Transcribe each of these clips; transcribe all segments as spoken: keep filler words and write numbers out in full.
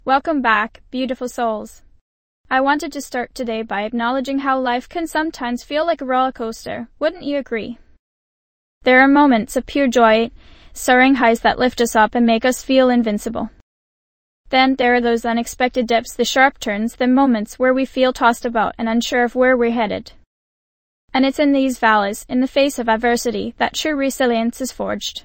Welcome back, beautiful souls. I wanted to start today by acknowledging how life can sometimes feel like a roller coaster, wouldn't you agree? There are moments of pure joy, soaring highs that lift us up and make us feel invincible. Then there are those unexpected dips, the sharp turns, the moments where we feel tossed about and unsure of where we're headed. And it's in these valleys, in the face of adversity, that true resilience is forged.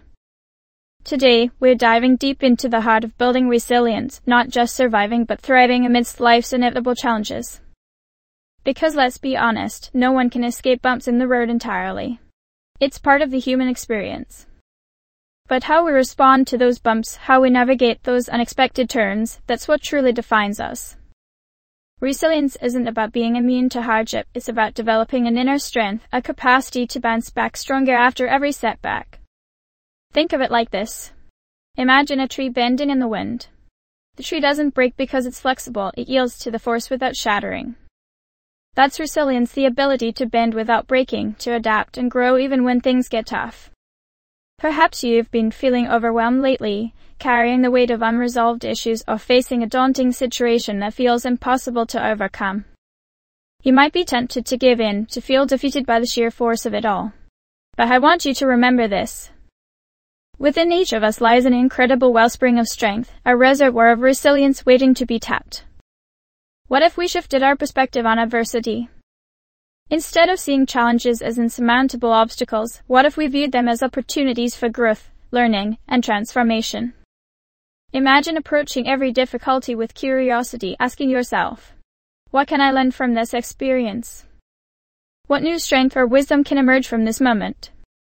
Today, we're diving deep into the heart of building resilience, not just surviving but thriving amidst life's inevitable challenges. Because let's be honest, no one can escape bumps in the road entirely. It's part of the human experience. But how we respond to those bumps, how we navigate those unexpected turns, that's what truly defines us. Resilience isn't about being immune to hardship, it's about developing an inner strength, a capacity to bounce back stronger after every setback. Think of it like this. Imagine a tree bending in the wind. The tree doesn't break because it's flexible, it yields to the force without shattering. That's resilience, the ability to bend without breaking, to adapt and grow even when things get tough. Perhaps you've been feeling overwhelmed lately, carrying the weight of unresolved issues or facing a daunting situation that feels impossible to overcome. You might be tempted to give in, to feel defeated by the sheer force of it all. But I want you to remember this. Within each of us lies an incredible wellspring of strength, a reservoir of resilience waiting to be tapped. What if we shifted our perspective on adversity? Instead of seeing challenges as insurmountable obstacles, what if we viewed them as opportunities for growth, learning, and transformation? Imagine approaching every difficulty with curiosity, asking yourself, what can I learn from this experience? What new strength or wisdom can emerge from this moment?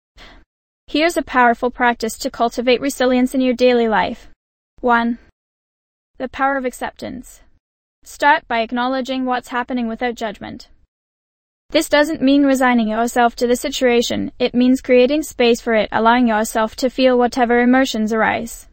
Here's a powerful practice to cultivate resilience in your daily life. one. The power of acceptance. Start by acknowledging what's happening without judgment. This doesn't mean resigning yourself to the situation, it means creating space for it, allowing yourself to feel whatever emotions arise.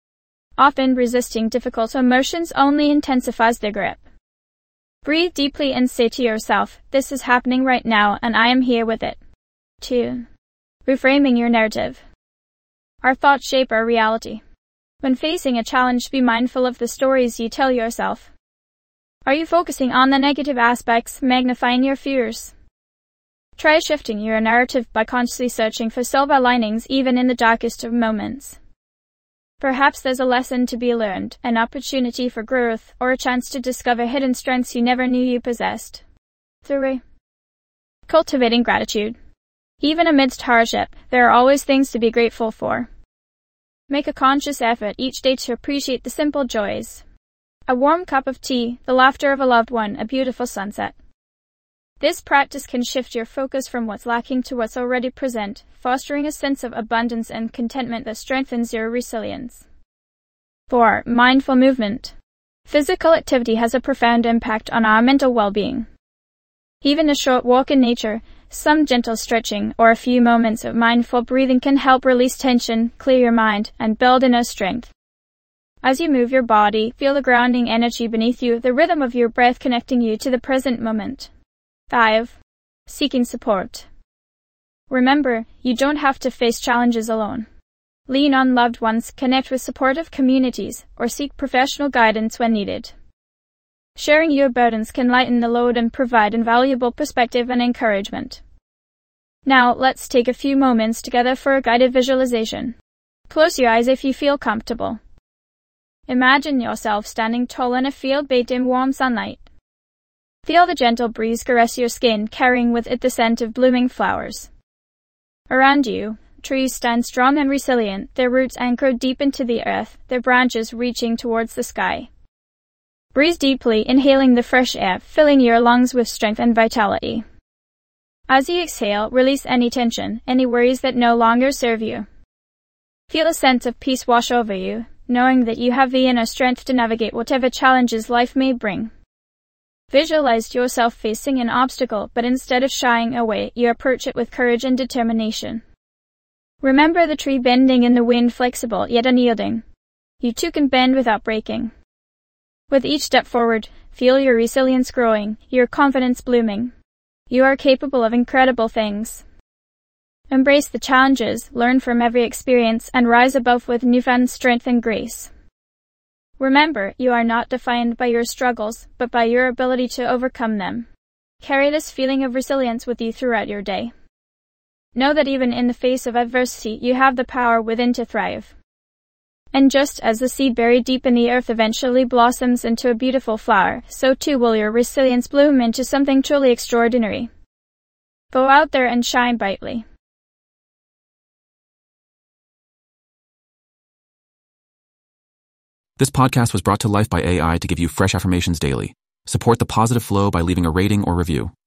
Often resisting difficult emotions only intensifies their grip. Breathe deeply and say to yourself, this is happening right now and I am here with it. two. Reframing your narrative. Our thoughts shape our reality. When facing a challenge, be mindful of the stories you tell yourself. Are you focusing on the negative aspects, magnifying your fears? Try shifting your narrative by consciously searching for silver linings even in the darkest of moments. Perhaps there's a lesson to be learned, an opportunity for growth, or a chance to discover hidden strengths you never knew you possessed. three. Cultivating gratitude. Even amidst hardship, there are always things to be grateful for. Make a conscious effort each day to appreciate the simple joys. A warm cup of tea, the laughter of a loved one, a beautiful sunset. This practice can shift your focus from what's lacking to what's already present, fostering a sense of abundance and contentment that strengthens your resilience. four. Mindful movement. Physical activity has a profound impact on our mental well-being. Even a short walk in nature, some gentle stretching, or a few moments of mindful breathing can help release tension, clear your mind, and build inner strength. As you move your body, feel the grounding energy beneath you, the rhythm of your breath connecting you to the present moment. five. Seeking support. Remember, you don't have to face challenges alone. Lean on loved ones, connect with supportive communities, or seek professional guidance when needed. Sharing your burdens can lighten the load and provide invaluable perspective and encouragement. Now, let's take a few moments together for a guided visualization. Close your eyes if you feel comfortable. Imagine yourself standing tall in a field bathed in warm sunlight. Feel the gentle breeze caress your skin, carrying with it the scent of blooming flowers. Around you, trees stand strong and resilient, their roots anchored deep into the earth, their branches reaching towards the sky. Breathe deeply, inhaling the fresh air, filling your lungs with strength and vitality. As you exhale, release any tension, any worries that no longer serve you. Feel a sense of peace wash over you, knowing that you have the inner strength to navigate whatever challenges life may bring. Visualize yourself facing an obstacle, but instead of shying away, you approach it with courage and determination. Remember the tree bending in the wind, flexible yet unyielding. You too can bend without breaking. With each step forward, feel your resilience growing, your confidence blooming. You are capable of incredible things. Embrace the challenges, learn from every experience, and rise above with newfound strength and grace. Remember, you are not defined by your struggles, but by your ability to overcome them. Carry this feeling of resilience with you throughout your day. Know that even in the face of adversity, you have the power within to thrive. And just as the seed buried deep in the earth eventually blossoms into a beautiful flower, so too will your resilience bloom into something truly extraordinary. Go out there and shine brightly. This podcast was brought to life by A I to give you fresh affirmations daily. Support the positive flow by leaving a rating or review.